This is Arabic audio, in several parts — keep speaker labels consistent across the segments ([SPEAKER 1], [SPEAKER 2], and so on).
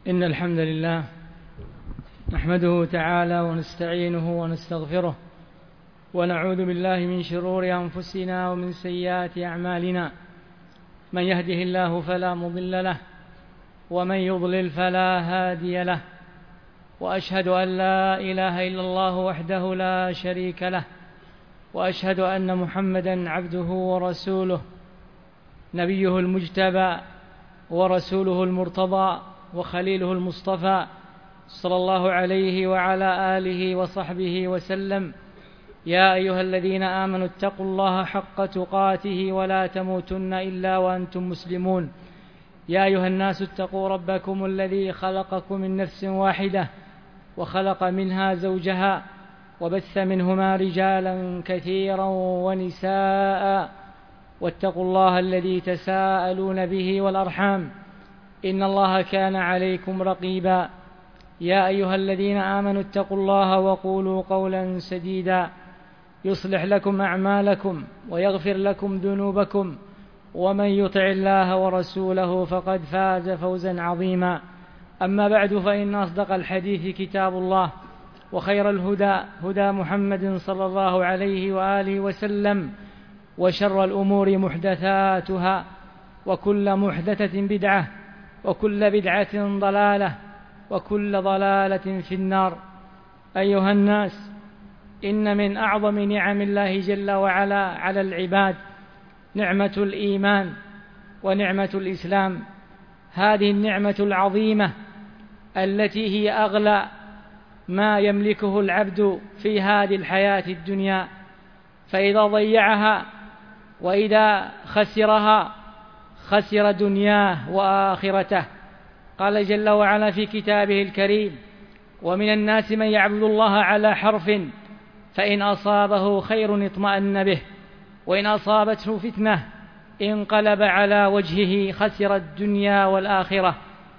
[SPEAKER 1] إن الحمد لله نحمده تعالى ونستعينه ونستغفره ونعوذ بالله من شرور أنفسنا ومن سيئات أعمالنا. من يهده الله فلا مضل له ومن يضلل فلا هادي له، وأشهد أن لا إله إلا الله وحده لا شريك له، وأشهد أن محمدا عبده ورسوله، نبيه المجتبى ورسوله المرتضى وخليله المصطفى، صلى الله عليه وعلى آله وصحبه وسلم. يا أيها الذين آمنوا اتقوا الله حق تقاته ولا تموتن إلا وأنتم مسلمون. يا أيها الناس اتقوا ربكم الذي خلقكم من نفس واحدة وخلق منها زوجها وبث منهما رجالا كثيرا ونساء، واتقوا الله الذي تساءلون به والأرحام إن الله كان عليكم رقيبا. يا أيها الذين آمنوا اتقوا الله وقولوا قولا سديدا يصلح لكم أعمالكم ويغفر لكم ذنوبكم، ومن يطع الله ورسوله فقد فاز فوزا عظيما. أما بعد، فإن أصدق الحديث كتاب الله، وخير الهدى هدى محمد صلى الله عليه وآله وسلم، وشر الأمور محدثاتها، وكل محدثة بدعة، وكل بدعة ضلالة، وكل ضلالة في النار. أيها الناس، إن من أعظم نعم الله جل وعلا على العباد نعمة الإيمان ونعمة الإسلام. هذه النعمة العظيمة التي هي أغلى ما يملكه العبد في هذه الحياة الدنيا، فإذا ضيعها وإذا خسرها خسر دنياه وآخرته. قال جل وعلا في كتابه الكريم: ومن الناس من يعبد الله على حرف فإن أصابه خير اطمأن به وإن أصابته فتنة انقلب على وجهه خسر الدنيا والآخرة،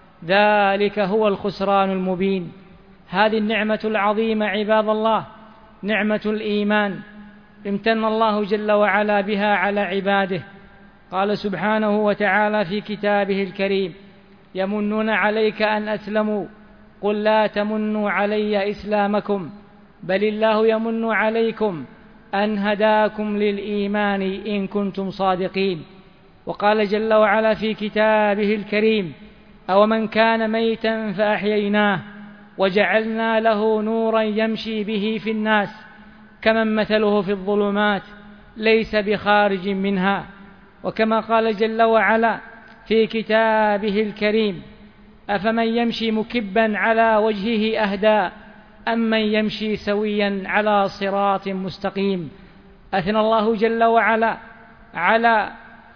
[SPEAKER 1] ذلك هو الخسران المبين. هذه النعمة العظيمة عباد الله نعمة الإيمان، امتن الله جل وعلا بها على عباده. قال سبحانه وتعالى في كتابه الكريم: يمنون عليك أن أسلموا قل لا تمنوا علي إسلامكم بل الله يمن عليكم أن هداكم للإيمان إن كنتم صادقين. وقال جل وعلا في كتابه الكريم: أومن كان ميتا فأحييناه وجعلنا له نورا يمشي به في الناس كمن مثله في الظلمات ليس بخارج منها. وكما قال جل وعلا في كتابه الكريم: أفمن يمشي مكبا على وجهه أهدى أمن يمشي سويا على صراط مستقيم. أثنى الله جل وعلا على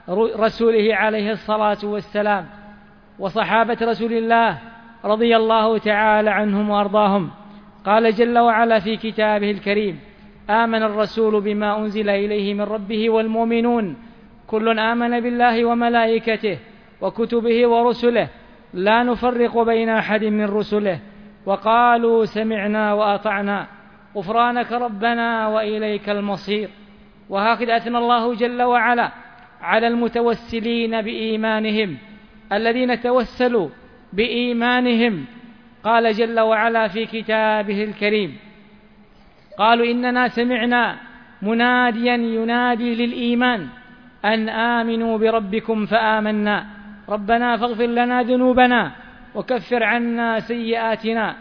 [SPEAKER 1] رسوله عليه الصلاة والسلام وصحابة رسول الله رضي الله تعالى عنهم وأرضاهم. قال جل وعلا في كتابه الكريم: آمن الرسول بما أنزل إليه من ربه والمؤمنون كل آمن بالله وملائكته وكتبه ورسله لا نفرق بين أحد من رسله وقالوا سمعنا وأطعنا غفرانك ربنا وإليك المصير. وهكذا أثنى الله جل وعلا على المتوسلين بإيمانهم الذين توسلوا بإيمانهم. قال جل وعلا في كتابه الكريم: قالوا إننا سمعنا مناديا ينادي للإيمان أن آمنوا بربكم فآمنا ربنا فاغفر لنا ذنوبنا وكفر عنا سيئاتنا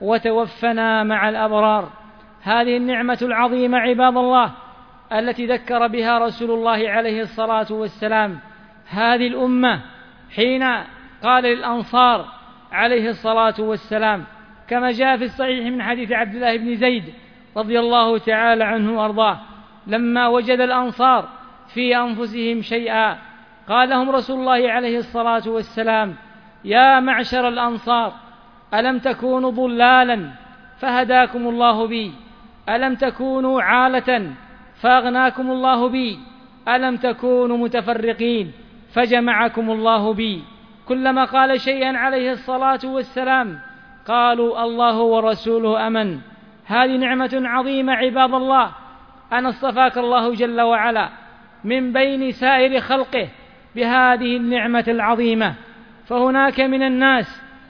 [SPEAKER 1] وتوفنا مع الأبرار. هذه النعمة العظيمة عباد الله التي ذكر بها رسول الله عليه الصلاة والسلام هذه الأمة حين قال للأنصار عليه الصلاة والسلام، كما جاء في الصحيح من حديث عبد الله بن زيد رضي الله تعالى عنه وأرضاه: لما وجد الأنصار في أنفسهم شيئا قال لهم رسول الله عليه الصلاة والسلام: يا معشر الأنصار ألم تكونوا ضلالا فهداكم الله بي، ألم تكونوا عالة فأغناكم الله بي، ألم تكونوا متفرقين فجمعكم الله بي. كلما قال شيئا عليه الصلاة والسلام قالوا الله ورسوله أمن. هذه نعمة عظيمة عباد الله أن اصطفاك الله جل وعلا من بين سائر خلقه بهذه النعمة العظيمة. فهناك من الناس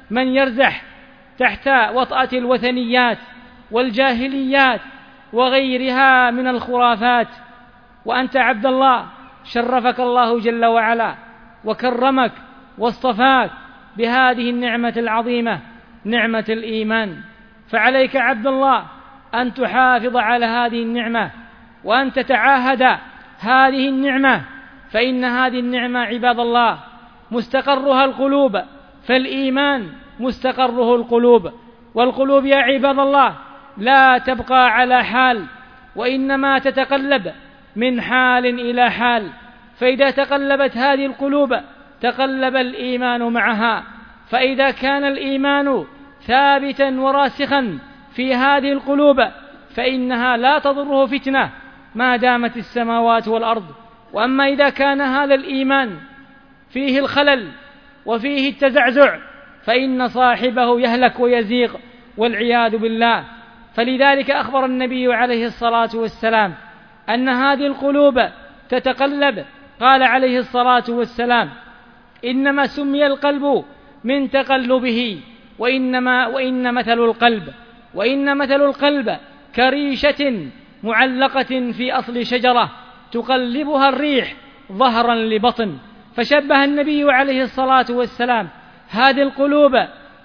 [SPEAKER 1] من يرزح تحت وطأة الوثنيات والجاهليات وغيرها من الخرافات. وأنت عبد الله شرفك الله جل وعلا وكرمك واصطفاك بهذه النعمة العظيمة، نعمة الإيمان. فعليك عبد الله أن تحافظ على هذه النعمة وأن تتعاهد هذه النعمة، فإن هذه النعمة عباد الله مستقرها القلوب، فالإيمان مستقره القلوب، والقلوب يا عباد الله لا تبقى على حال، وإنما تتقلب من حال إلى حال. فإذا تقلبت هذه القلوب تقلب الإيمان معها، فإذا كان الإيمان ثابتا وراسخا في هذه القلوب فإنها لا تضره فتنة ما دامت السماوات والأرض. وأما إذا كان هذا الإيمان فيه الخلل وفيه التزعزع فإن صاحبه يهلك ويزيغ والعياذ بالله. فلذلك أخبر النبي عليه الصلاة والسلام أن هذه القلوب تتقلب. قال عليه الصلاة والسلام: إنما سمي القلب من تقلبه وإن مثل القلب كريشة معلقة في أصل شجرة تقلبها الريح ظهرا لبطن. فشبه النبي عليه الصلاة والسلام هذه القلوب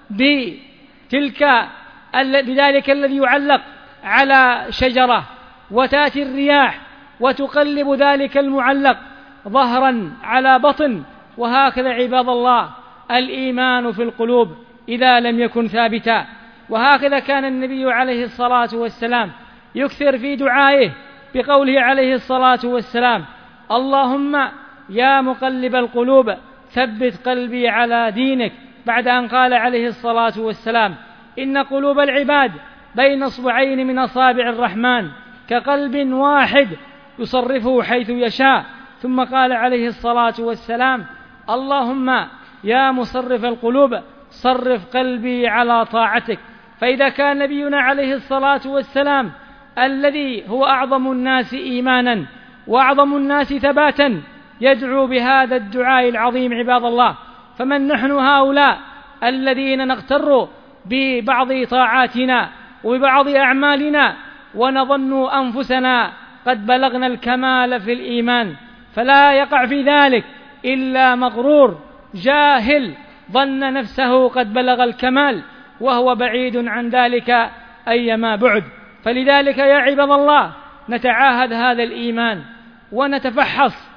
[SPEAKER 1] بذلك الذي يعلق على شجرة، وتأتي الرياح وتقلب ذلك المعلق ظهرا على بطن. وهكذا عباد الله الإيمان في القلوب إذا لم يكن ثابتا. وهكذا كان النبي عليه الصلاة والسلام يكثر في دعائه بقوله عليه الصلاة والسلام: اللهم يا مقلب القلوب ثبت قلبي على دينك، بعد أن قال عليه الصلاة والسلام: إن قلوب العباد بين اصبعين من أصابع الرحمن كقلب واحد يصرفه حيث يشاء. ثم قال عليه الصلاة والسلام: اللهم يا مصرف القلوب صرف قلبي على طاعتك. فإذا كان نبينا عليه الصلاة والسلام الذي هو أعظم الناس إيمانا وأعظم الناس ثباتا يدعو بهذا الدعاء العظيم عباد الله، فمن نحن هؤلاء الذين نغتر ببعض طاعاتنا وببعض أعمالنا ونظن أنفسنا قد بلغنا الكمال في الإيمان؟ فلا يقع في ذلك إلا مغرور جاهل ظن نفسه قد بلغ الكمال وهو بعيد عن ذلك أيما بعد. فلذلك يا عباد الله نتعاهد هذا الإيمان ونتفحص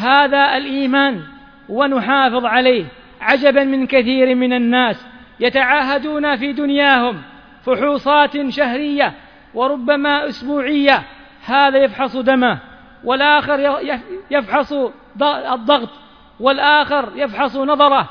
[SPEAKER 1] هذا الإيمان ونحافظ عليه. عجبا من كثير من الناس يتعاهدون في دنياهم فحوصات شهرية وربما أسبوعية، هذا يفحص دمه، والآخر يفحص الضغط، والآخر يفحص نظره،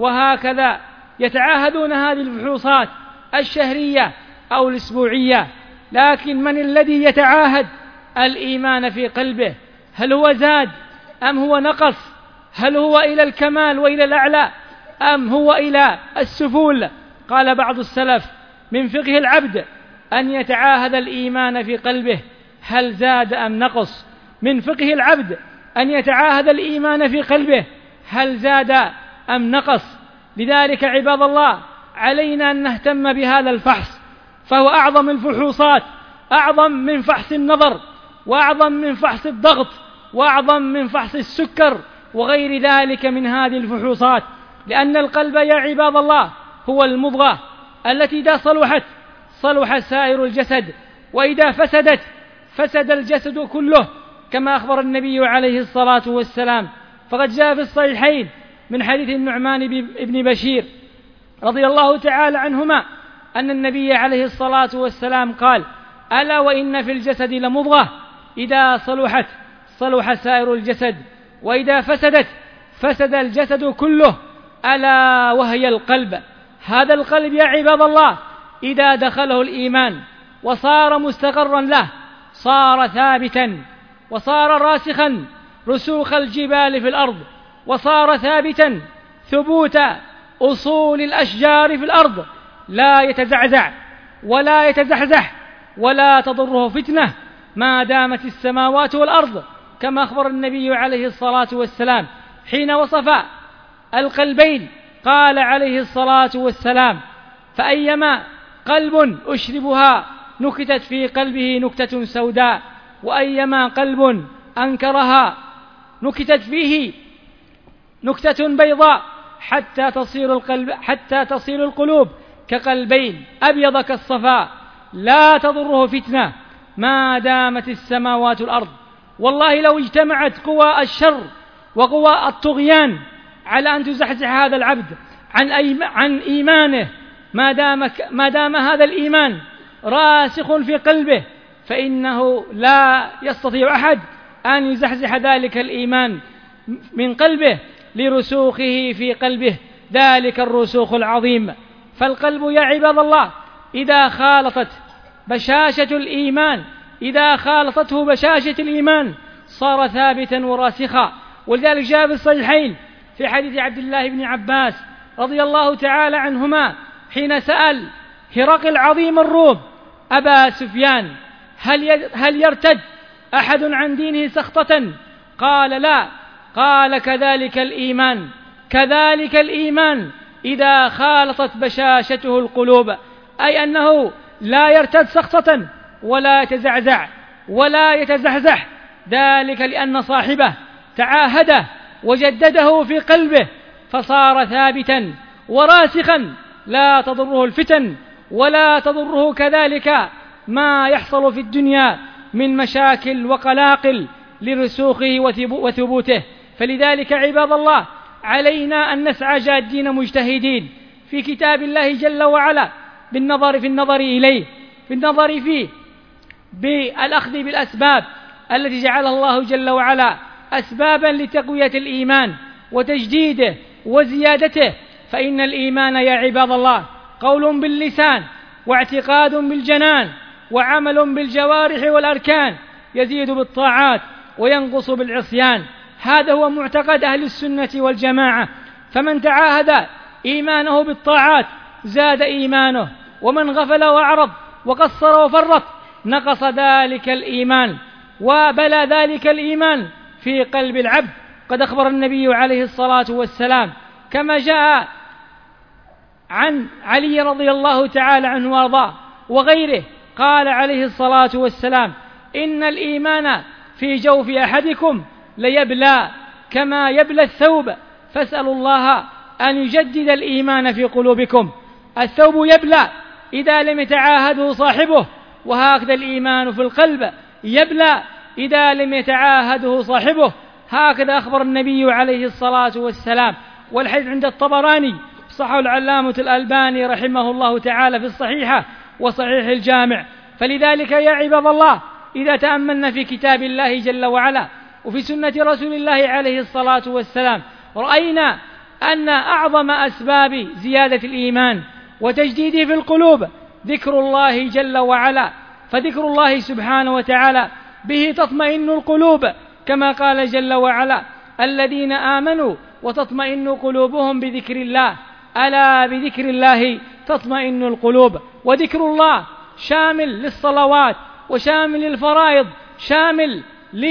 [SPEAKER 1] وهكذا يتعاهدون هذه الفحوصات الشهرية أو الأسبوعية. لكن من الذي يتعاهد الإيمان في قلبه؟ هل هو زاد أم هو نقص؟ هل هو إلى الكمال وإلى الأعلى أم هو إلى السفول؟ قال بعض السلف: من فقه العبد أن يتعاهد الإيمان في قلبه هل زاد أم نقص. من فقه العبد أن يتعاهد الإيمان في قلبه هل زاد أم نقص. لذلك عباد الله علينا أن نهتم بهذا الفحص، فهو أعظم الفحوصات، أعظم من فحص النظر، وأعظم من فحص الضغط، وأعظم من فحص السكر وغير ذلك من هذه الفحوصات. لأن القلب يا عباد الله هو المضغة التي إذا صلحت صلح سائر الجسد، وإذا فسدت فسد الجسد كله، كما أخبر النبي عليه الصلاة والسلام. فقد جاء في الصحيحين من حديث النعمان بن بشير رضي الله تعالى عنهما أن النبي عليه الصلاة والسلام قال: ألا وإن في الجسد لمضغة إذا صلحت صلح سائر الجسد، وإذا فسدت فسد الجسد كله، ألا وهي القلب. هذا القلب يا عباد الله إذا دخله الإيمان وصار مستقرا له صار ثابتا، وصار راسخا رسوخ الجبال في الأرض، وصار ثابتا ثبوت أصول الأشجار في الأرض، لا يتزعزع ولا يتزحزح ولا تضره فتنة ما دامت السماوات والأرض، كما أخبر النبي عليه الصلاة والسلام حين وصف القلبين قال عليه الصلاة والسلام: فأيما قلب أشربها نكتت في قلبه نكتة سوداء، وأيما قلب أنكرها نكتت فيه نكتة بيضاء، حتى تصير القلوب كقلبين أبيض كالصفاء، لا تضره فتنة ما دامت السماوات والأرض. والله لو اجتمعت قوى الشر وقوى الطغيان على أن تزحزح هذا العبد عن إيمانه، ما دام هذا الإيمان راسخ في قلبه، فإنه لا يستطيع أحد أن يزحزح ذلك الإيمان من قلبه لرسوخه في قلبه ذلك الرسوخ العظيم. فالقلب يا عباد الله إذا خالطته بشاشة الإيمان صار ثابتا وراسخا. ولذلك جاء في الصحيحين في حديث عبد الله بن عباس رضي الله تعالى عنهما حين سأل هرقل عظيم الروم أبا سفيان: هل يرتد أحد عن دينه سخطة؟ قال: لا. قال: كذلك الإيمان إذا خالطت بشاشته القلوب، أي أنه لا يرتد سخطة ولا يتزعزع ولا يتزحزح، ذلك لأن صاحبه تعاهده وجدده في قلبه فصار ثابتا وراسخا، لا تضره الفتن ولا تضره كذلك ما يحصل في الدنيا من مشاكل وقلاقل لرسوخه وثبوته. فلذلك عباد الله علينا أن نسعى جادين مجتهدين في كتاب الله جل وعلا بالنظر إليه، بالنظر فيه، بالأخذ بالأسباب التي جعلها الله جل وعلا أسبابا لتقوية الإيمان وتجديده وزيادته. فإن الإيمان يا عباد الله قول باللسان واعتقاد بالجنان وعمل بالجوارح والأركان، يزيد بالطاعات وينقص بالعصيان. هذا هو معتقد أهل السنة والجماعة. فمن تعاهد إيمانه بالطاعات زاد إيمانه، ومن غفل وأعرض وقصر وفرط نقص ذلك الإيمان وبلى ذلك الإيمان في قلب العبد. قد أخبر النبي عليه الصلاة والسلام كما جاء عن علي رضي الله تعالى عنه وارضاه وغيره، قال عليه الصلاة والسلام: إن الإيمان في جوف أحدكم ليبلى كما يبلى الثوب، فاسألوا الله أن يجدد الإيمان في قلوبكم. الثوب يبلى إذا لم يتعاهده صاحبه، وهكذا الإيمان في القلب يبلى إذا لم يتعاهده صاحبه. هكذا أخبر النبي عليه الصلاة والسلام. والحديث عند الطبراني صححه العلامة الألباني رحمه الله تعالى في الصحيحة وصحيح الجامع. فلذلك يا عباد الله إذا تأملنا في كتاب الله جل وعلا وفي سنة رسول الله عليه الصلاة والسلام رأينا أن أعظم أسباب زيادة الإيمان وتجديده في القلوب ذكر الله جل وعلا. فذكر الله سبحانه وتعالى به تطمئن القلوب، كما قال جل وعلا: الذين آمنوا وتطمئن قلوبهم بذكر الله، ألا بذكر الله تطمئن القلوب. وذكر الله شامل للصلوات وشامل للفرائض، شامل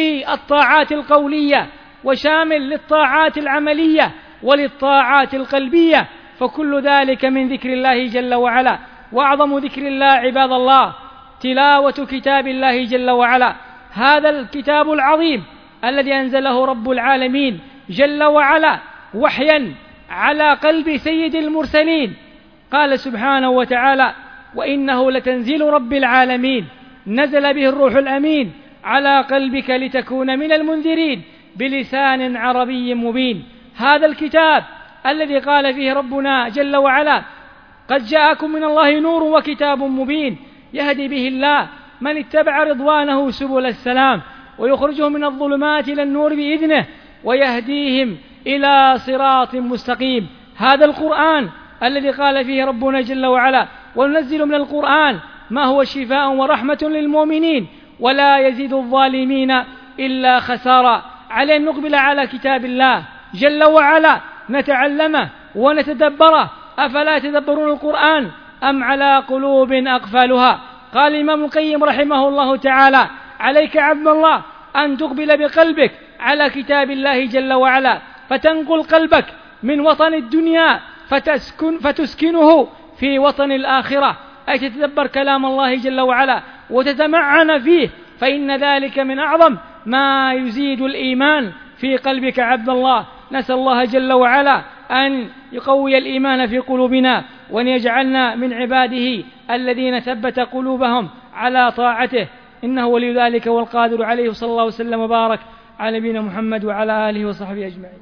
[SPEAKER 1] للطاعات القولية وشامل للطاعات العملية وللطاعات القلبية، فكل ذلك من ذكر الله جل وعلا. وأعظم ذكر الله عباد الله تلاوة كتاب الله جل وعلا، هذا الكتاب العظيم الذي أنزله رب العالمين جل وعلا وحيا على قلب سيد المرسلين. قال سبحانه وتعالى: وإنه لتنزيل رب العالمين نزل به الروح الأمين على قلبك لتكون من المنذرين بلسان عربي مبين. هذا الكتاب الذي قال فيه ربنا جل وعلا: قد جاءكم من الله نور وكتاب مبين يهدي به الله من اتبع رضوانه سبل السلام ويخرجهم من الظلمات إلى النور بإذنه ويهديهم إلى صراط مستقيم. هذا القرآن الذي قال فيه ربنا جل وعلا: وننزل من القرآن ما هو شفاء ورحمة للمؤمنين ولا يزيد الظالمين إلا خسارا. على أن نقبل على كتاب الله جل وعلا نتعلمه ونتدبره. أفلا يتدبرون القرآن أم على قلوب أقفالها؟ قال الإمام القيم رحمه الله تعالى: عليك عبد الله أن تقبل بقلبك على كتاب الله جل وعلا، فتنقل قلبك من وطن الدنيا فتسكنه في وطن الآخرة، أي تتدبر كلام الله جل وعلا وتتمعن فيه، فإن ذلك من أعظم ما يزيد الإيمان في قلبك عبد الله. نسأل الله جل وعلا أن يقوي الإيمان في قلوبنا، وأن يجعلنا من عباده الذين ثبت قلوبهم على طاعته، إنه ولي ذلك والقادر عليه. صلى الله وسلم وبارك على نبينا محمد وعلى آله وصحبه أجمعين.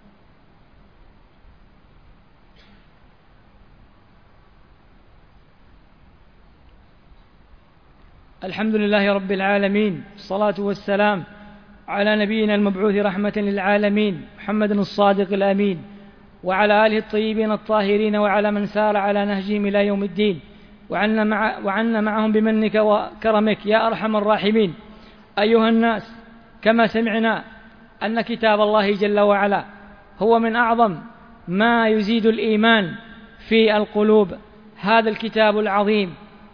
[SPEAKER 1] الحمد لله رب العالمين، الصلاة والسلام على نبينا المبعوث رحمة للعالمين محمد الصادق الأمين، وعلى آله الطيبين الطاهرين، وعلى من سار على نهجهم إلى يوم الدين، وعنا معهم بمنك وكرمك يا أرحم الراحمين. أيها الناس، كما سمعنا أن كتاب الله جل وعلا هو من أعظم ما يزيد الإيمان في القلوب. هذا الكتاب العظيم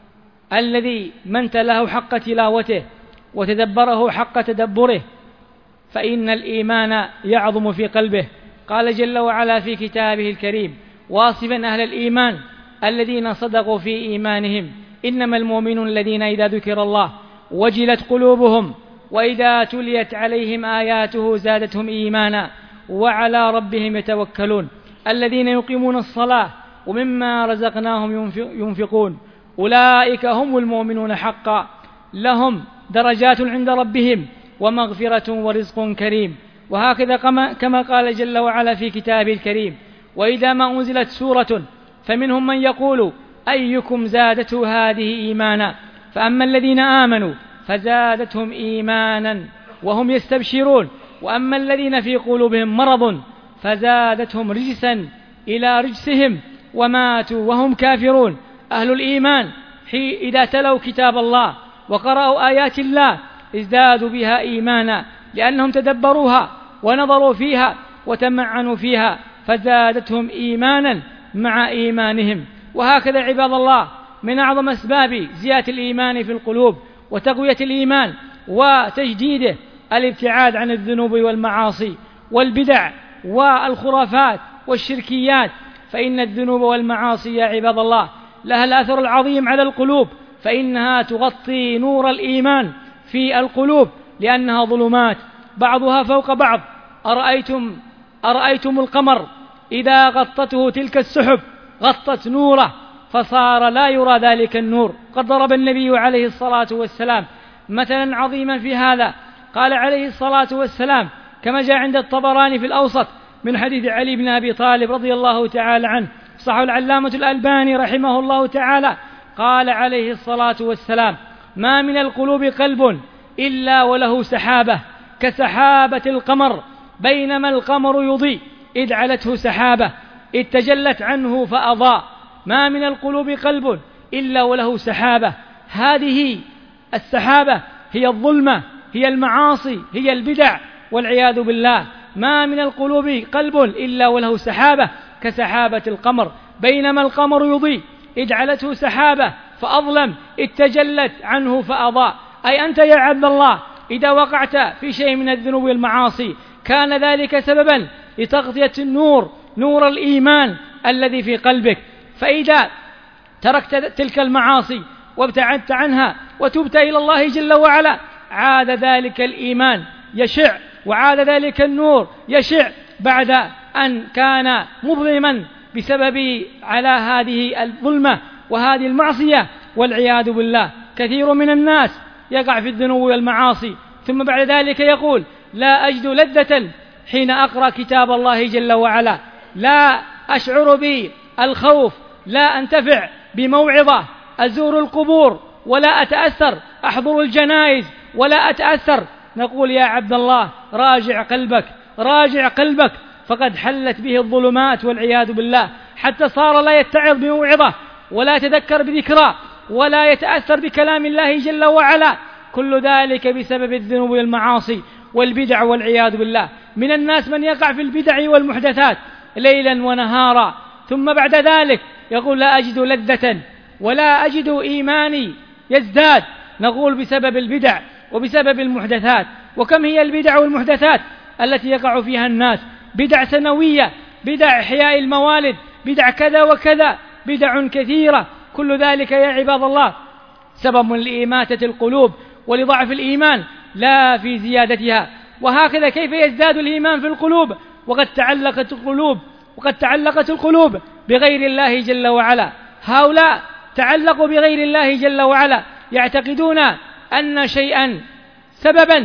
[SPEAKER 1] الذي من تلاه حق تلاوته وتدبره حق تدبره فإن الإيمان يعظم في قلبه. قال جل وعلا في كتابه الكريم واصفا أهل الإيمان الذين صدقوا في إيمانهم: إنما المؤمنون الذين إذا ذكر الله وجلت قلوبهم وإذا تليت عليهم آياته زادتهم إيمانا وعلى ربهم يتوكلون الذين يقيمون الصلاة ومما رزقناهم ينفقون أولئك هم المؤمنون حقا لهم درجات عند ربهم ومغفرة ورزق كريم. وهكذا كما قال جل وعلا في كتابه الكريم: وإذا ما أنزلت سورة فمنهم من يقول أيكم زادته هذه إيمانا، فأما الذين آمنوا فزادتهم إيمانا وهم يستبشرون، وأما الذين في قلوبهم مرض فزادتهم رجسا إلى رجسهم وماتوا وهم كافرون. أهل الإيمان إذا تلوا كتاب الله وقرأوا آيات الله ازدادوا بها إيمانا، لأنهم تدبروها ونظروا فيها وتمعنوا فيها فزادتهم إيمانا مع إيمانهم. وهكذا عباد الله، من أعظم أسباب زيادة الإيمان في القلوب وتقوية الإيمان وتجديده الابتعاد عن الذنوب والمعاصي والبدع والخرافات والشركيات، فإن الذنوب والمعاصي يا عباد الله لها الأثر العظيم على القلوب، فإنها تغطي نور الإيمان في القلوب لأنها ظلمات بعضها فوق بعض. أرأيتم القمر إذا غطته تلك السحب غطت نوره فصار لا يرى ذلك النور. قد ضرب النبي عليه الصلاة والسلام مثلا عظيما في هذا، قال عليه الصلاة والسلام كما جاء عند الطبراني في الأوسط من حديث علي بن أبي طالب رضي الله تعالى عنه، صححه العلامة الألباني رحمه الله تعالى، قال عليه الصلاة والسلام: ما من القلوب قلب إلا وله سحابة كسحابة القمر، بينما القمر يضيء إذ علته سحابة إذ تجلت عنه فأضاء. ما من القلوب قلب إلا وله سحابة. هذه السحابة هي الظلمة، هي المعاصي، هي البدع والعياذ بالله. ما من القلوب قلب إلا وله سحابة كسحابة القمر، بينما القمر يضيء إذ علته سحابة فأظلم إذ تجلت عنه فأضاء. أي أنت يا عبد الله إذا وقعت في شيء من الذنوب والمعاصي كان ذلك سببا لتغطية نور الإيمان الذي في قلبك، فإذا تركت تلك المعاصي وابتعدت عنها وتبت إلى الله جل وعلا عاد ذلك الإيمان يشع، وعاد ذلك النور يشع بعد أن كان مظلما بسبب على هذه الظلمة وهذه المعصية والعياذ بالله. كثير من الناس يقع في الذنوب والمعاصي ثم بعد ذلك يقول: لا أجد لذة حين أقرأ كتاب الله جل وعلا، لا أشعر بالخوف، لا أنتفع بموعظة، أزور القبور ولا أتأثر، أحضر الجنائز ولا أتأثر. نقول يا عبد الله راجع قلبك، فقد حلت به الظلمات والعياذ بالله، حتى صار لا يتعظ بموعظة ولا يتذكر بذكرى ولا يتأثر بكلام الله جل وعلا. كل ذلك بسبب الذنوب والمعاصي والبدع والعياذ بالله. من الناس من يقع في البدع والمحدثات ليلا ونهارا، ثم بعد ذلك يقول: لا أجد لذة ولا أجد إيماني يزداد. نقول بسبب البدع وبسبب المحدثات. وكم هي البدع والمحدثات التي يقع فيها الناس؟ بدع سنوية، بدع إحياء الموالد، بدع كذا وكذا، بدع كثيرة، كل ذلك يا عباد الله سبب لإماتة القلوب ولضعف الإيمان لا في زيادتها. وهكذا كيف يزداد الإيمان في القلوب وقد تعلقت القلوب بغير الله جل وعلا؟ هؤلاء تعلقوا بغير الله جل وعلا، يعتقدون أن شيئا سببا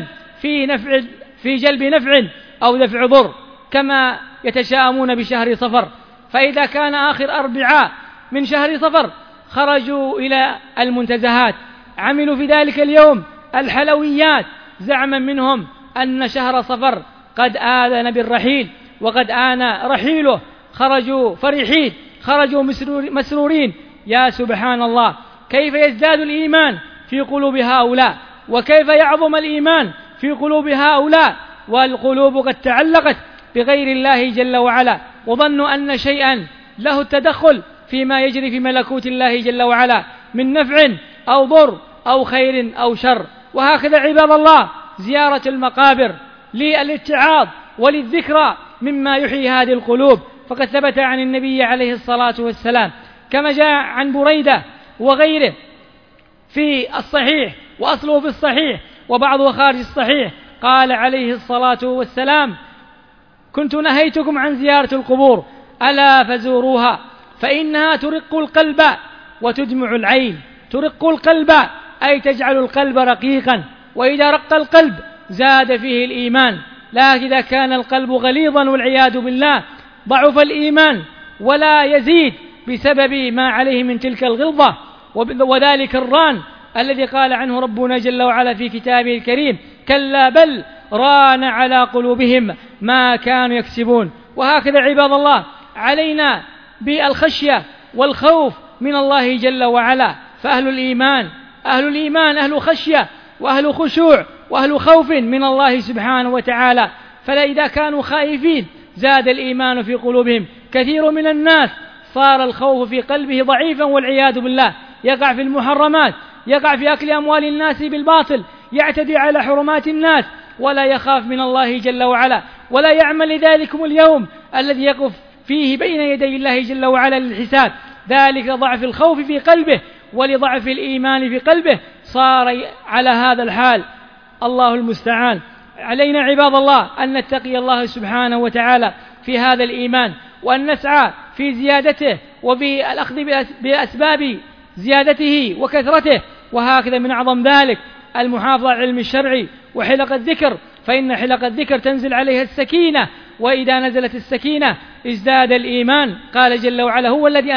[SPEAKER 1] في جلب نفع أو دفع ضر، كما يتشاءمون بشهر صفر، فإذا كان آخر أربعاء من شهر صفر خرجوا إلى المنتزهات، عملوا في ذلك اليوم الحلويات زعما منهم أن شهر صفر قد آذن بالرحيل وقد آن رحيله، خرجوا فرحين، خرجوا مسرورين. يا سبحان الله، كيف يزداد الإيمان في قلوب هؤلاء، وكيف يعظم الإيمان في قلوب هؤلاء والقلوب قد تعلقت بغير الله جل وعلا، وظنوا أن شيئا له التدخل فيما يجري في ملكوت الله جل وعلا من نفع أو ضر أو خير أو شر. وهكذا عباد الله زيارة المقابر للاتعاظ وللذكرى مما يحيي هذه القلوب، فقد ثبت عن النبي عليه الصلاة والسلام كما جاء عن بريدة وغيره في الصحيح، وأصله في الصحيح وبعضه خارج الصحيح، قال عليه الصلاة والسلام: كنت نهيتكم عن زيارة القبور ألا فزوروها فإنها ترق القلب وتدمع العين. ترق القلب أي تجعل القلب رقيقا، وإذا رق القلب زاد فيه الإيمان، لكن إذا كان القلب غليظا والعياذ بالله ضعف الإيمان ولا يزيد بسبب ما عليه من تلك الغلظة وذلك الران الذي قال عنه ربنا جل وعلا في كتابه الكريم: كلا بل ران على قلوبهم ما كانوا يكسبون. وهكذا عباد الله علينا بالخشية والخوف من الله جل وعلا، فأهل الإيمان أهل خشية وأهل خشوع وأهل خوف من الله سبحانه وتعالى، فلا إذا كانوا خائفين زاد الإيمان في قلوبهم. كثير من الناس صار الخوف في قلبه ضعيفا والعياذ بالله، يقع في المحرمات، يقع في أكل أموال الناس بالباطل، يعتدي على حرمات الناس ولا يخاف من الله جل وعلا، ولا يعمل لذلكم اليوم الذي يقف فيه بين يدي الله جل وعلا للحساب. ذلك ضعف الخوف في قلبه ولضعف الإيمان في قلبه صار على هذا الحال. الله المستعان. علينا عباد الله أن نتقي الله سبحانه وتعالى في هذا الإيمان، وأن نسعى في زيادته وفي الأخذ بأسباب زيادته وكثرته. وهكذا من أعظم ذلك المحافظة على العلم الشرعي وحلق الذكر، فإن حلق الذكر تنزل عليها السكينة، وإذا نزلت السكينة ازداد الإيمان. قال جل وعلا: هو الذي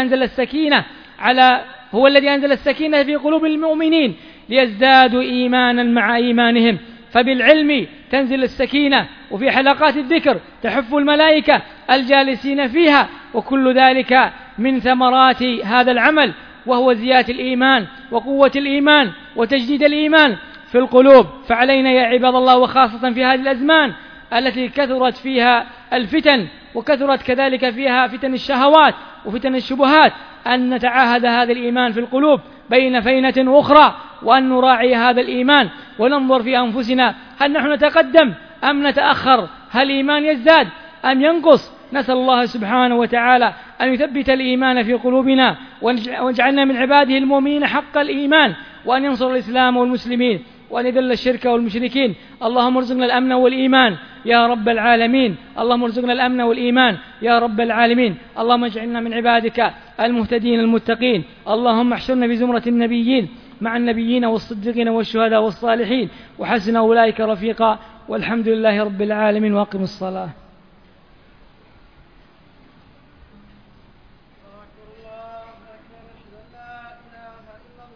[SPEAKER 1] أنزل السكينة في قلوب المؤمنين ليزدادوا إيمانا مع إيمانهم. فبالعلم تنزل السكينة، وفي حلقات الذكر تحف الملائكة الجالسين فيها، وكل ذلك من ثمرات هذا العمل، وهو زيادة الإيمان وقوة الإيمان وتجديد الإيمان في القلوب. فعلينا يا عباد الله، وخاصة في هذه الأزمان التي كثرت فيها الفتن وكثرت كذلك فيها فتن الشهوات وفتن الشبهات، أن نتعاهد هذا الإيمان في القلوب بين فينة أخرى، وأن نراعي هذا الإيمان وننظر في أنفسنا، هل نحن نتقدم أم نتأخر؟ هل الإيمان يزداد أم ينقص؟ نسأل الله سبحانه وتعالى أن يثبت الإيمان في قلوبنا، واجعلنا من عباده المؤمنين حق الإيمان، وأن ينصر الإسلام والمسلمين، وأن يذل الشرك والمشركين. اللهم ارزقنا الأمن والإيمان يا رب العالمين. اللهم ارزقنا الأمن والإيمان يا رب العالمين. اللهم اجعلنا من عبادك المهتدين المتقين. اللهم احشرنا بزمرة النبيين مع النبيين والصديقين والشهداء والصالحين، وحسن أولئك رفيقا. والحمد لله رب العالمين. وأقم الصلاة.